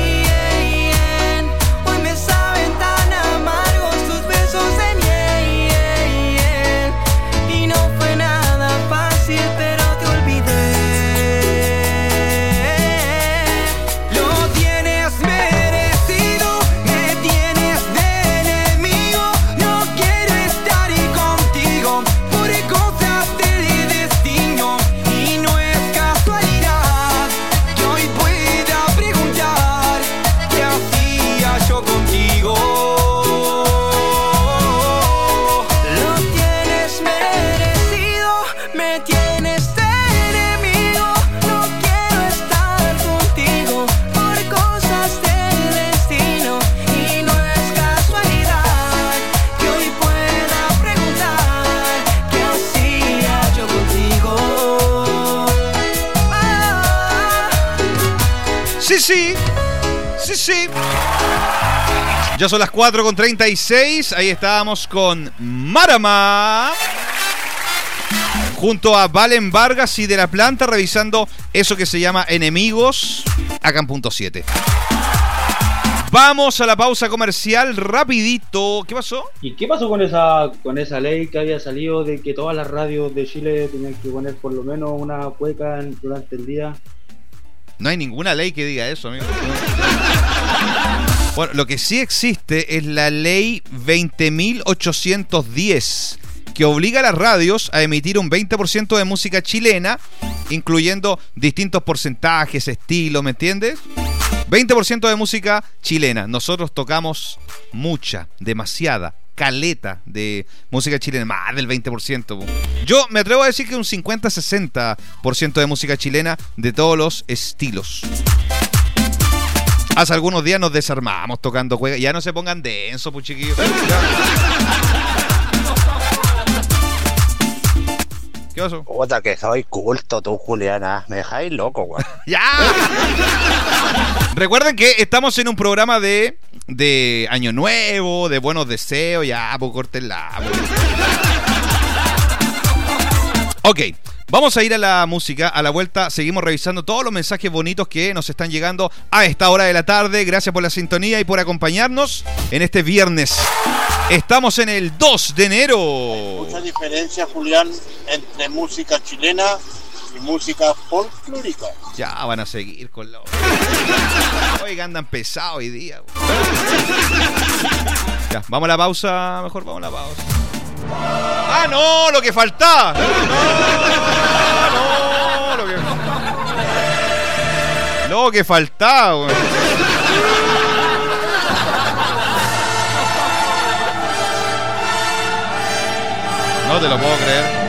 Hoy me saben tan amargos tus besos de miel. Y no fue nada fácil, pero te olvidé. sí. Sí, sí. Ya son las cuatro con treinta y seis. Ahí estábamos con Marama. Junto a Valen Vargas y De La Planta, revisando eso que se llama Enemigos, acá en Punto siete. Vamos a la pausa comercial rapidito. ¿Qué pasó? ¿Y qué pasó con esa con esa ley que había salido de que todas las radios de Chile tenían que poner por lo menos una cueca en, durante el día? No hay ninguna ley que diga eso, amigo. Bueno, lo que sí existe es la ley veinte mil ochocientos diez, que obliga a las radios a emitir un veinte por ciento de música chilena, incluyendo distintos porcentajes, estilos, ¿me entiendes? veinte por ciento de música chilena. Nosotros tocamos mucha, demasiada, caleta de música chilena, más del veinte por ciento. Yo me atrevo a decir que un cincuenta a sesenta por ciento de música chilena de todos los estilos. Hace algunos días nos desarmamos tocando cueca. Ya no se pongan densos, pues, chiquillos. ¿Qué pasó? Puta, que soy culto tú, Juliana. Me dejáis loco, güey. ¡Ya! Recuerden que estamos en un programa de de Año Nuevo, de buenos deseos. Ya, pues córtenla. Ok, vamos a ir a la música. A la vuelta seguimos revisando todos los mensajes bonitos que nos están llegando a esta hora de la tarde. Gracias por la sintonía y por acompañarnos en este viernes. Estamos en el dos de enero. Mucha diferencia, Julián, entre música chilena y música folclórica. Ya van a seguir con la... Oiga, andan pesados hoy día. Ya, vamos a la pausa. Mejor vamos a la pausa. ¡Ah, no! ¡Lo que faltaba! ¡No! ¡No! ¡Lo que, lo que faltaba, güey! No te lo puedo creer.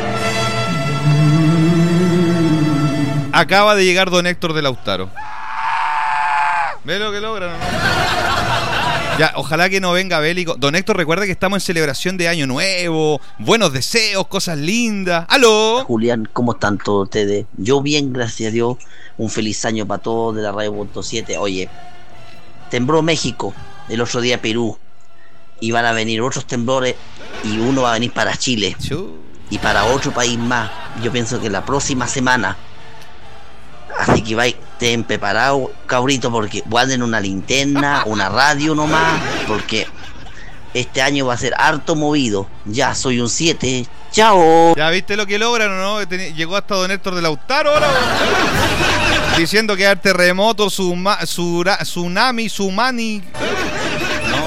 Acaba de llegar don Héctor de Lautaro. ¿Ve lo que logran? Ya, ojalá que no venga bélico. Don Héctor, recuerda que estamos en celebración de Año Nuevo, buenos deseos, cosas lindas. ¡Aló! Julián, ¿cómo están todos ustedes? Yo bien, gracias a Dios. Un feliz año para todos de la Radio Punto siete. Oye, tembló México, el otro día Perú. Y van a venir otros temblores y uno va a venir para Chile. Y para otro país más. Yo pienso que la próxima semana. Así que vayan, estén preparados, cabrito, porque guarden una linterna, una radio nomás, porque este año va a ser harto movido. Ya soy un siete. ¡Chao! ¿Ya viste lo que logran o no? Llegó hasta don Héctor de Lautaro ahora, diciendo que hay terremoto, suma, sura, tsunami, sumani. No.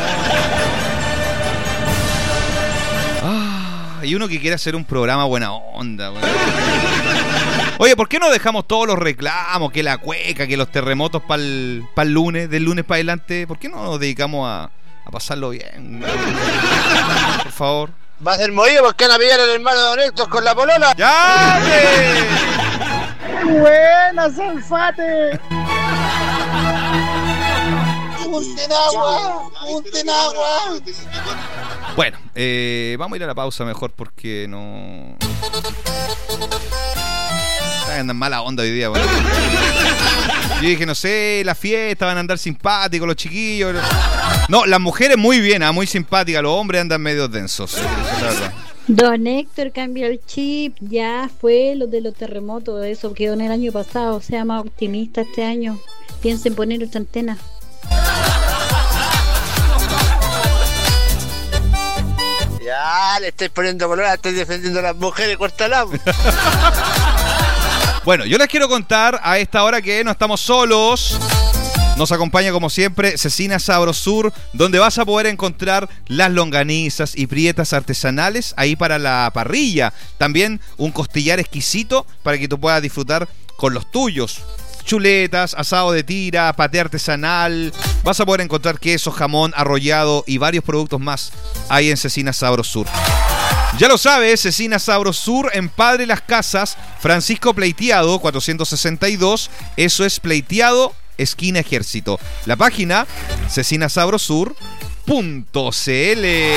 Ah, y uno que quiere hacer un programa buena onda, güey. Oye, ¿por qué no dejamos todos los reclamos? Que la cueca, que los terremotos para el pa lunes, del lunes para adelante. ¿Por qué no nos dedicamos a, a pasarlo bien? Por favor. Va a ser movido porque van a pillar al hermano de don Héctor con la polola. ¡Ya! ¡Buena, Sanfate! ¡Punten agua! ¡Punten agua! Bueno, eh, vamos a ir a la pausa mejor porque no... Andan mala onda hoy día, bueno. Yo dije, no sé, la fiesta, van a andar simpáticos los chiquillos. No, las mujeres muy bien, ¿eh? Muy simpáticas, los hombres andan medio densos. Don Héctor cambió el chip, ya fue lo de los terremotos, eso quedó en el año pasado, sea más optimista este año. Piensen poner otra antena. Ya, le estoy poniendo color, estoy defendiendo a las mujeres, cortala. Bueno, yo les quiero contar a esta hora que no estamos solos. Nos acompaña como siempre Cecina Sabrosur, donde vas a poder encontrar las longanizas y prietas artesanales ahí para la parrilla. También un costillar exquisito para que tú puedas disfrutar con los tuyos. Chuletas, asado de tira, paté artesanal. Vas a poder encontrar queso, jamón, arrollado y varios productos más ahí en Cecina Sabrosur. Ya lo sabes, Cecina Sabrosur en Padre Las Casas, Francisco Pleiteado cuatrocientos sesenta y dos. Eso es Pleiteado, esquina Ejército. La página cecina sabrosur punto c l.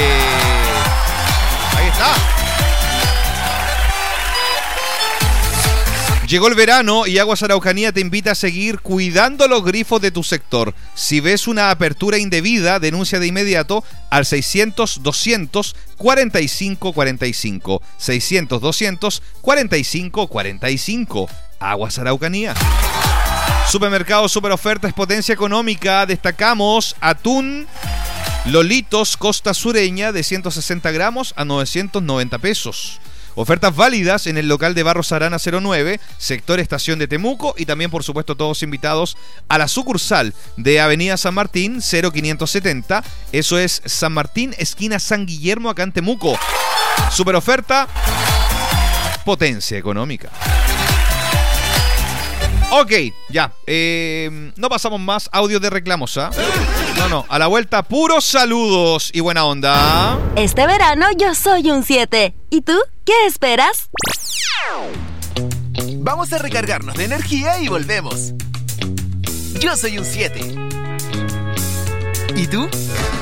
Ahí está. Llegó el verano y Aguas Araucanía te invita a seguir cuidando los grifos de tu sector. Si ves una apertura indebida, denuncia de inmediato al seiscientos, doscientos, cuarenta y cinco cuarenta y cinco. seiscientos, doscientos, cuarenta y cinco cuarenta y cinco. Aguas Araucanía. Supermercado Super Oferta es potencia económica. Destacamos atún Lolitos Costa Sureña de ciento sesenta gramos a novecientos noventa pesos. Ofertas válidas en el local de Barros Arana cero nueve, sector Estación de Temuco, y también, por supuesto, todos invitados a la sucursal de Avenida San Martín cero quinientos setenta. Eso es San Martín, esquina San Guillermo, acá en Temuco. Super oferta, potencia económica. Ok, ya. Eh, no pasamos más audios de reclamos, ¿ah? No, no. A la vuelta, puros saludos y buena onda. Este verano yo soy un siete. ¿Y tú? ¿Qué esperas? Vamos a recargarnos de energía y volvemos. Yo soy un siete. ¿Y tú?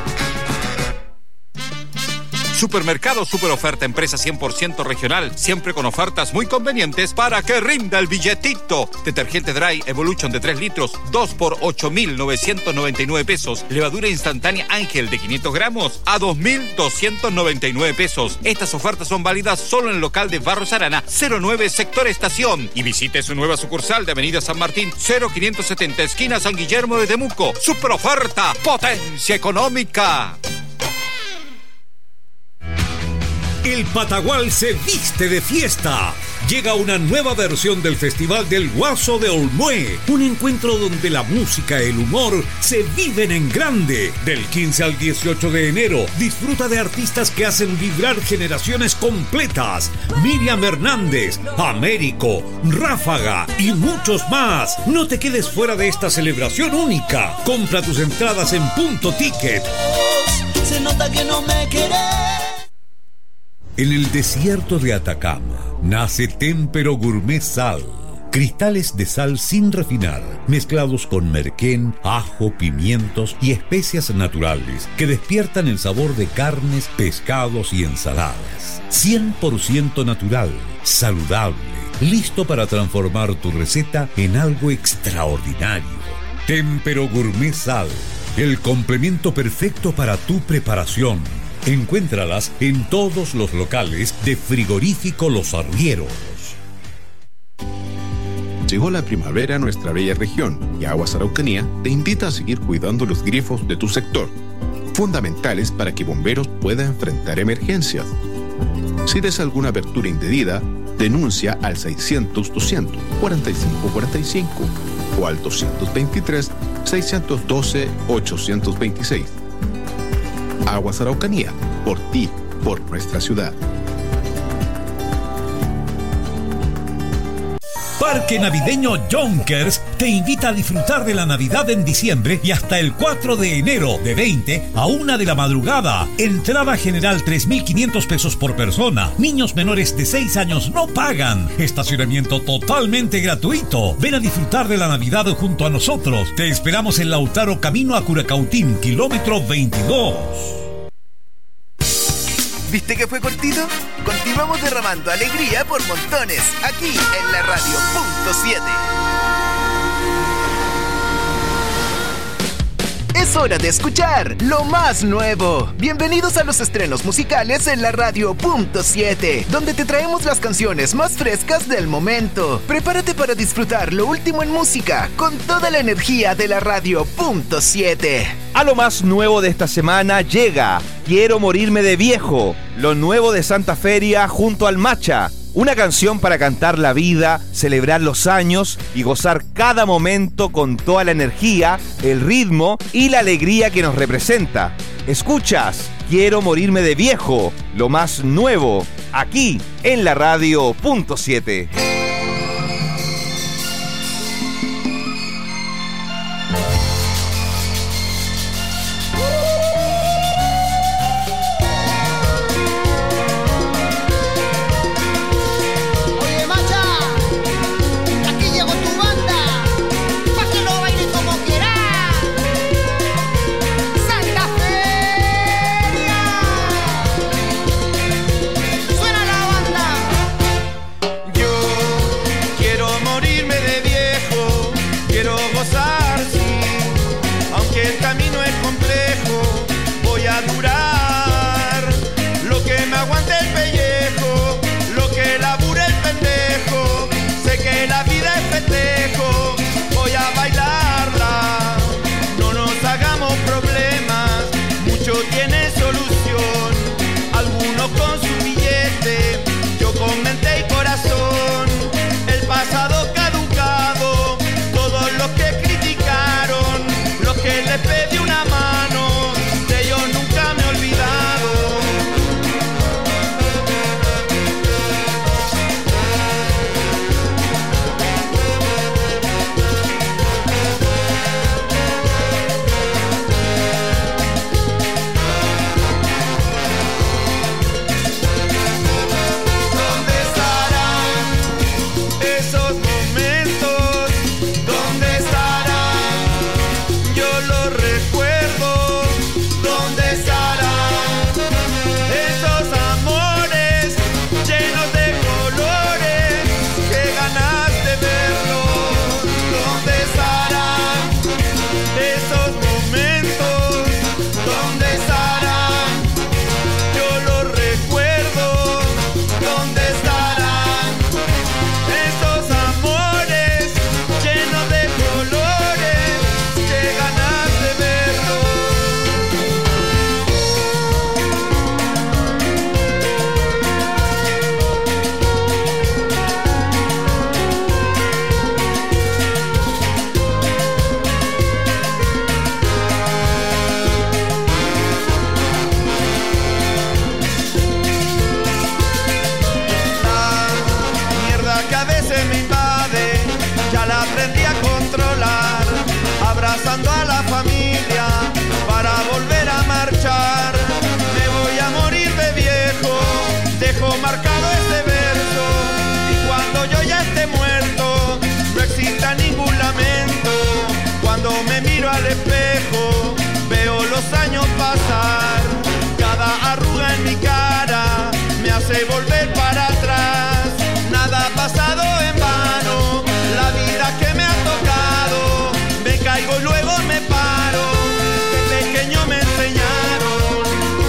Supermercado Super Oferta, empresa cien por ciento regional, siempre con ofertas muy convenientes para que rinda el billetito. Detergente Dry Evolution de tres litros, dos por ocho mil novecientos noventa y nueve pesos. Levadura instantánea Ángel de quinientos gramos a dos mil doscientos noventa y nueve pesos. Estas ofertas son válidas solo en el local de Barros Arana cero nueve, sector Estación. Y visite su nueva sucursal de Avenida San Martín cero quinientos setenta, esquina San Guillermo de Temuco. Super Oferta, potencia económica. El Patagual se viste de fiesta. Llega una nueva versión del Festival del Guaso de Olmué, un encuentro donde la música y el humor se viven en grande. Del quince al dieciocho de enero, disfruta de artistas que hacen vibrar generaciones completas. Miriam Hernández, Américo, Ráfaga y muchos más. No te quedes fuera de esta celebración única. Compra tus entradas en Punto Ticket. Se nota que no me querés. En el desierto de Atacama nace Témpero Gourmet Sal. Cristales de sal sin refinar, mezclados con merquén, ajo, pimientos y especias naturales que despiertan el sabor de carnes, pescados y ensaladas. cien por ciento natural, saludable, listo para transformar tu receta en algo extraordinario. Témpero Gourmet Sal, el complemento perfecto para tu preparación. Encuéntralas en todos los locales de Frigorífico Los Arrieros. Llegó la primavera a nuestra bella región y Aguas Araucanía te invita a seguir cuidando los grifos de tu sector, fundamentales para que bomberos puedan enfrentar emergencias. Si ves alguna apertura indebida, denuncia al seiscientos, doscientos, cuarenta y cinco cuarenta y cinco o al doscientos veintitrés, seiscientos doce, ochocientos veintiséis. Aguas Araucanía, por ti, por nuestra ciudad. Parque Navideño Yonkers te invita a disfrutar de la Navidad en diciembre y hasta el cuatro de enero de veinte a una de la madrugada. Entrada general tres mil quinientos pesos por persona. Niños menores de seis años no pagan. Estacionamiento totalmente gratuito. Ven a disfrutar de la Navidad junto a nosotros. Te esperamos en Lautaro, camino a Curacautín, kilómetro veintidós. ¿Viste que fue cortito? Continuamos derramando alegría por montones, aquí en la radio punto siete. Es hora de escuchar lo más nuevo. Bienvenidos a los estrenos musicales en la radio punto siete, donde te traemos las canciones más frescas del momento. Prepárate para disfrutar lo último en música, con toda la energía de la radio punto siete. A lo más nuevo de esta semana llega Quiero morirme de viejo, lo nuevo de Santa Feria junto al Macha. Una canción para cantar la vida, celebrar los años y gozar cada momento con toda la energía, el ritmo y la alegría que nos representa. Escuchas Quiero morirme de viejo, lo más nuevo, aquí en la radio punto siete. Yo ¿Dónde estarán? Yo los recuerdo. ¿Dónde estarán? Esos amores llenos de colores, qué ganas de verlos. Que a veces me invade, ya la aprendí a controlar, abrazando a la familia para volver a marchar. Me voy a morir de viejo, dejo marcado este verso, y cuando yo ya esté muerto, no exista ningún lamento. Cuando me miro al espejo, veo los años pasar, cada arruga en mi cara me hace volver para atrás. Nada ha pasado en vano, la vida que me ha tocado, me caigo y luego me paro, de pequeño me enseñaron.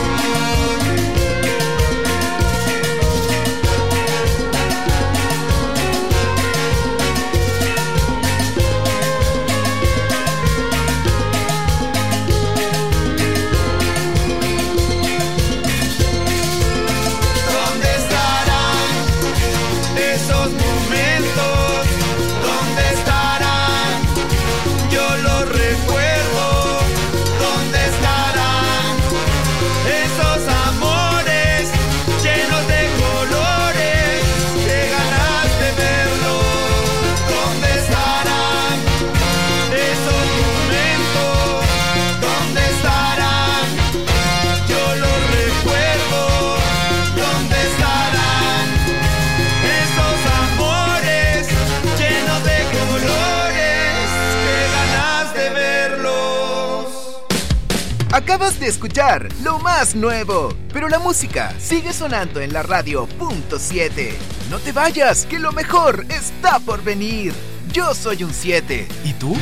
¿Dónde estarán esos momentos? ¿Dónde estarán? Yo los recuerdo. ¿Dónde estarán esos amores llenos de colores? Qué ganas de verlos. ¿Dónde estarán esos momentos? ¿Dónde estarán? Yo los recuerdo. ¿Dónde estarán esos amores llenos de colores? Qué ganas de verlos. Acabas de escuchar lo más nuevo, pero la música sigue sonando en la radio punto siete. No te vayas, que lo mejor está por venir. Yo soy un siete. ¿Y tú?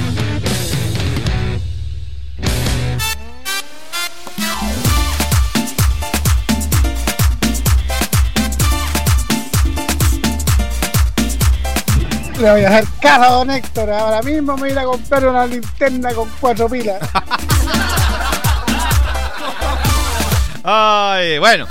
Le voy a hacer caso a don Héctor. Ahora mismo me voy a ir a comprar una linterna con cuatro pilas. Ay, bueno.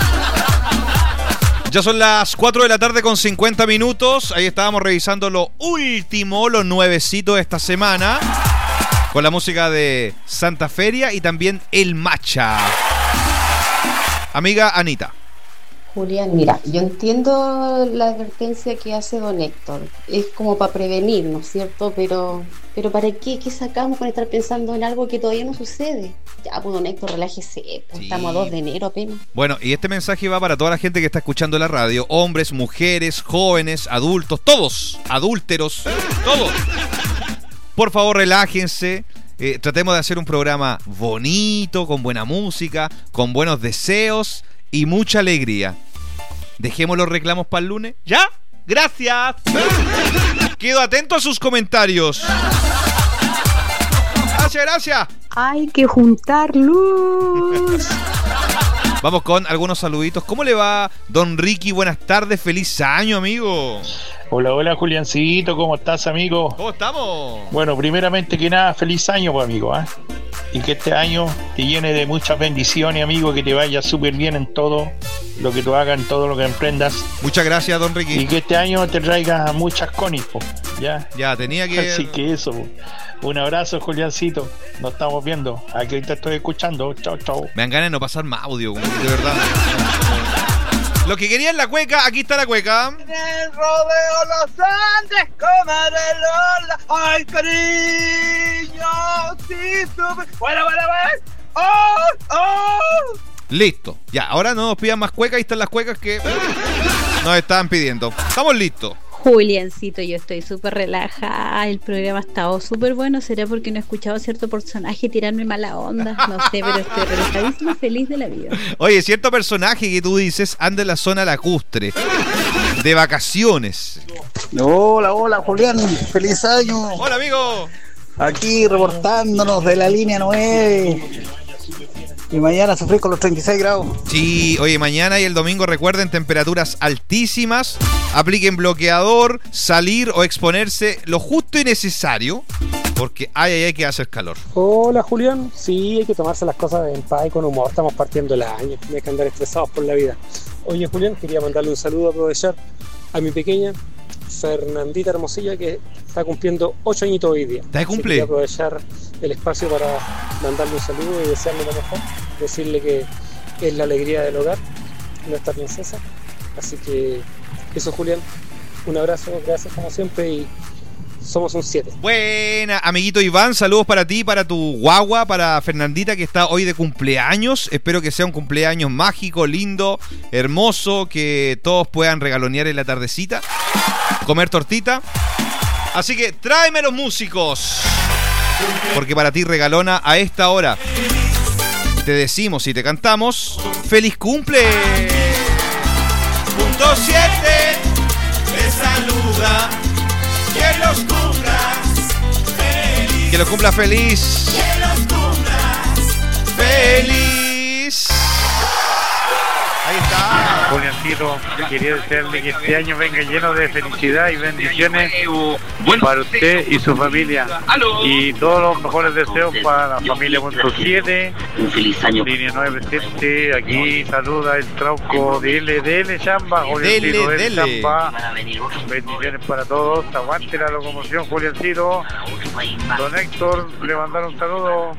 Ya son las cuatro de la tarde con cincuenta minutos. Ahí estábamos revisando lo último, lo nuevecito de esta semana, con la música de Santa Feria y también El Macha. Amiga Anita. Julián, mira, yo entiendo la advertencia que hace don Héctor, es como para prevenir, ¿no es cierto? Pero, pero ¿para qué? ¿Qué sacamos con estar pensando en algo que todavía no sucede? Ya, pues don Héctor, relájese, pues, sí. Estamos a dos de enero apenas. Bueno, y este mensaje va para toda la gente que está escuchando la radio, hombres, mujeres, jóvenes, adultos, todos, adúlteros, todos. Por favor, relájense. Eh, tratemos de hacer un programa bonito, con buena música, con buenos deseos y mucha alegría. Dejemos los reclamos para el lunes. ¿Ya? ¡Gracias! Quedo atento a sus comentarios. Gracias, gracias. Hay que juntar luz. Vamos con algunos saluditos. ¿Cómo le va, don Ricky? Buenas tardes, feliz año, amigo. Hola, hola, Juliancito, ¿cómo estás, amigo? ¿Cómo estamos? Bueno, primeramente que nada, feliz año, pues, amigo, ¿eh? Y que este año te llene de muchas bendiciones, amigo, que te vaya súper bien en todo lo que tú hagas, en todo lo que emprendas. Muchas gracias, don Ricky. Y que este año te traiga muchas conis, po, ¿ya? Ya, tenía que... Así que eso, po. Un abrazo, Juliancito. Nos estamos viendo. Aquí te estoy escuchando. Chao, chao. Me dan ganas de no pasar más audio, de verdad. Lo que quería es la cueca, aquí está la cueca. En el rodeo los Andes, Comarelola. Ay, cariño, si tú me... Bueno, bueno, bueno. ¡Oh, oh! Listo. Ya, ahora no nos pidan más cuecas. Ahí están las cuecas que nos estaban pidiendo. Estamos listos. Juliancito, yo estoy súper relajada. El programa ha estado súper bueno. ¿Será porque no he escuchado a cierto personaje tirarme mala onda? No sé, pero estoy relajadísima, feliz de la vida. Oye, cierto personaje que tú dices anda en la zona lacustre, de vacaciones. Hola, hola, Julián. Feliz año. Hola, amigo. Aquí reportándonos de la línea nueve. Y mañana sufrir con los treinta y seis grados. Sí, oye, mañana y el domingo recuerden temperaturas altísimas. Apliquen bloqueador, salir o exponerse lo justo y necesario. Porque ay, ay, ay, que hacer calor. Hola Julián, sí, hay que tomarse las cosas en paz y con humor, estamos partiendo el año, no hay que andar estresados por la vida. Oye Julián, quería mandarle un saludo, aprovechar a mi pequeña Fernandita Hermosilla, que está cumpliendo ocho añitos hoy día. ¿Está de cumple? Quería aprovechar el espacio para mandarle un saludo y desearle lo mejor, decirle que es la alegría del hogar, nuestra princesa. Así que eso, Julián, un abrazo, gracias como siempre y somos un siete. Buena, amiguito Iván, saludos para ti, para tu guagua, para Fernandita que está hoy de cumpleaños. Espero que sea un cumpleaños mágico, lindo, hermoso, que todos puedan regalonear en la tardecita, comer tortita. Así que tráeme los músicos, porque para ti, regalona, a esta hora te decimos y te cantamos ¡feliz cumple! Punto siete te saluda. Que los cumplas feliz. Que los cumplas feliz. Que los cumplas feliz. Ahí está. Juliancito, quería desearle que este año venga lleno de felicidad y bendiciones para usted y su familia. Y todos los mejores deseos para la familia punto siete. Un feliz año. Línea nueve siete, aquí saluda el Trauco de L D L Chamba. Juliancito Dele, del dele. Chamba. Bendiciones para todos. Aguante la locomoción, Juliancito. Don Héctor, le mandaron un saludo.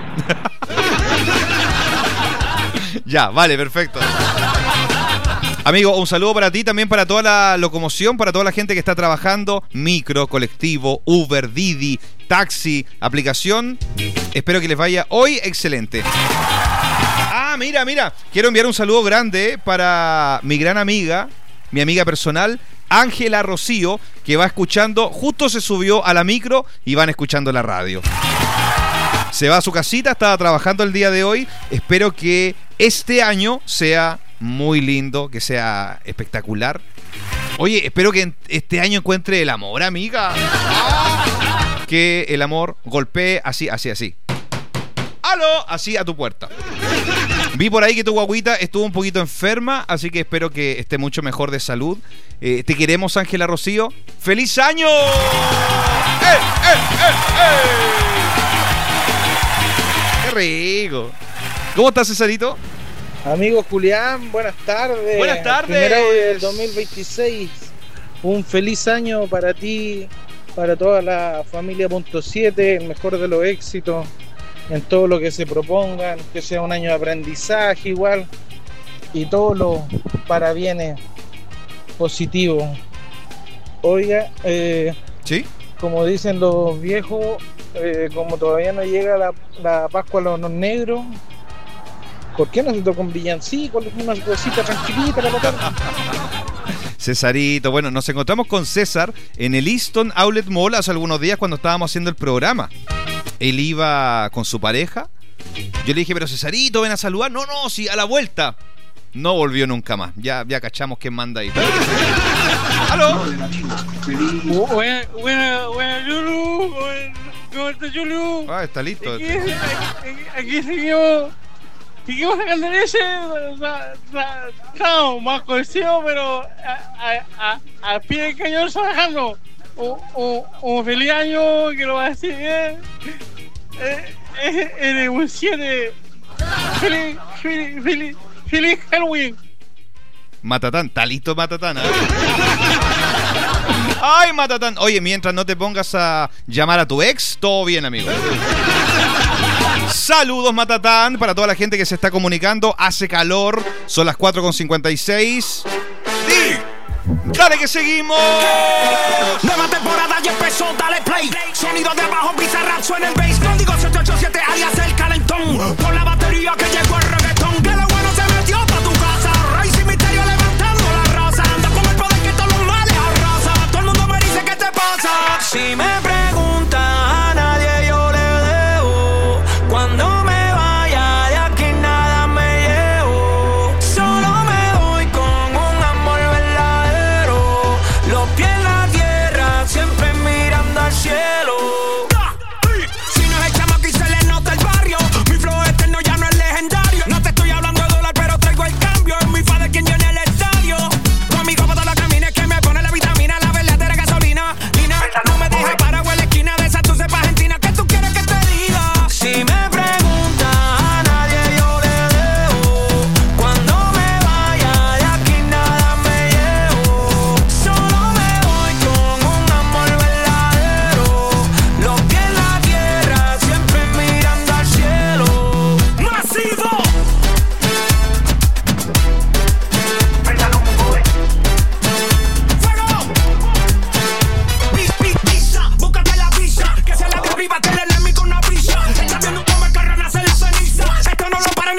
Ya, vale, perfecto. Amigo, un saludo para ti, también para toda la locomoción, para toda la gente que está trabajando, micro, colectivo, Uber, Didi, taxi, aplicación. Espero que les vaya hoy excelente. Ah, mira, mira, quiero enviar un saludo grande para mi gran amiga, mi amiga personal, Ángela Rocío, que va escuchando, justo se subió a la micro y van escuchando la radio. Se va a su casita, estaba trabajando el día de hoy. Espero que este año sea muy lindo, que sea espectacular. Oye, espero que este año encuentre el amor, amiga. Que el amor golpee así, así, así. ¡Aló! Así a tu puerta. Vi por ahí que tu guaguita estuvo un poquito enferma, así que espero que esté mucho mejor de salud. Eh, te queremos, Ángela Rocío. ¡Feliz año! ¡Eh, eh, eh, eh! ¡Qué rico! ¿Cómo estás, Cesarito? Amigo Julián, buenas tardes. Buenas tardes. Primero del dos mil veintiséis. Un feliz año para ti, para toda la familia punto siete, el mejor de los éxitos en todo lo que se propongan, que sea un año de aprendizaje igual y todos los parabienes positivos. Oiga, eh, ¿sí? Como dicen los viejos, eh, como todavía no llega la, la Pascua a los negros, ¿por qué no se toca un villancico, una cosita tranquilita para la tarde? Cesarito, bueno, nos encontramos con César en el Easton Outlet Mall hace algunos días cuando estábamos haciendo el programa. Él iba con su pareja. Yo le dije, pero Cesarito, ven a saludar. No, no, sí, a la vuelta. No volvió nunca más. Ya, ya cachamos quién manda ahí. ¡Aló! Buena, buena, buena, Yulu. ¿Cómo está, Yulu? Ah, está listo. Aquí, aquí, aquí seguimos. Seguimos sacando leche. Estamos más conocidos, pero a, a, a, a pie de cañón trabajando. Un, un, un feliz año, que lo va a decir bien. Es el un siete. Feliz, feliz, feliz, feliz Halloween. Matatán, está listo Matatán. ¿eh? Ay, Matatán. Oye, mientras no te pongas a llamar a tu ex, todo bien, amigo. Saludos, Matatán, para toda la gente que se está comunicando. Hace calor, son las cuatro con cincuenta y seis. ¡Sí! ¡Dale que seguimos! Nueva temporada ya empezó, dale play. Sonido de abajo, Bizarrap suena el bass. Código siete ocho siete, alias el calentón. Por la batería que llegó el reggaetón. Que lo bueno se metió pa' tu casa. Rey sin misterio levantando la raza. Anda con el poder que todos los males arrasa. Todo el mundo me dice ¿qué te pasa? Si me preguntan a nadie yo le debo. Cuando me vaya de aquí nada me llevo. Solo me voy con un amor verdadero. Los pies en la tierra, siempre mirando al cielo. Si no es el chamaco y se le nota el barrio, mi flow es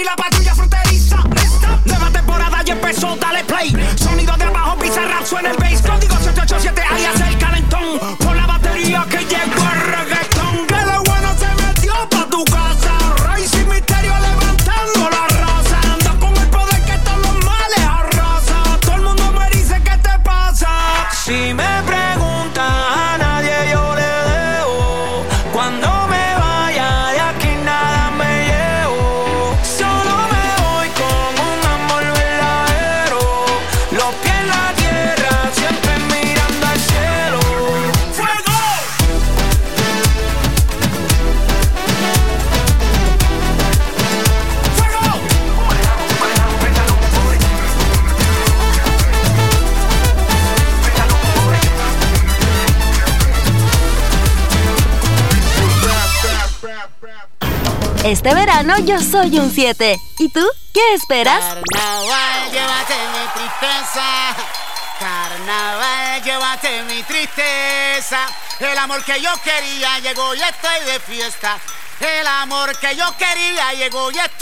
y la patrulla fronteriza. Nueva temporada ya empezó, dale play. Sonido de abajo, Bizarrap, suena el bass. Código siete ocho siete, alias el calentón. Por la batería que llegó el reggaetón. Que lo bueno se metió pa' tu casa. Rey sin misterio levantando la raza. Ando con el poder que todos los males arrasa. Todo el mundo me dice ¿qué te pasa? Si me preguntan a nadie yo le debo. Cuando me vaya de aquí nada me llevo. Solo me voy con un amor verdadero. Los pies en la tierra, siempre mirando al cielo. ¡Fuego! Este verano yo soy un siete. ¿Y tú? ¿Qué esperas? Carnaval, llévate mi tristeza. Carnaval, llévate mi tristeza. El amor que yo quería llegó y estoy de fiesta. El amor que yo quería llegó y estoy